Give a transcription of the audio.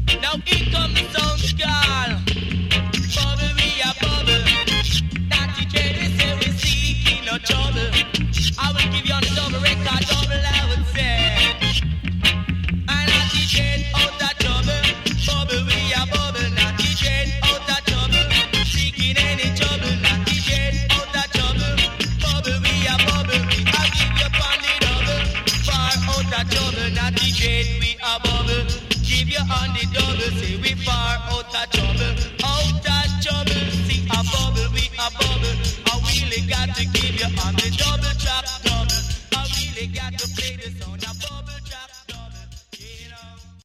Now here comes the sound skull. Bubble, we are bubble. Natty Dread, we say we seeking no trouble. I will give you on the double record, double I would say. And Natty Dread out of trouble. Bubble, we are bubble. Natty Dread out of trouble. Seeking any trouble. Natty Dread out of trouble. Bubble, we are bubble. I give you on the double. Far out of trouble. Natty Dread, we are bubble. Give you on the double, say we far out of trouble, out of trouble. See a bubble, we a bubble. I really got to give you on the double trap.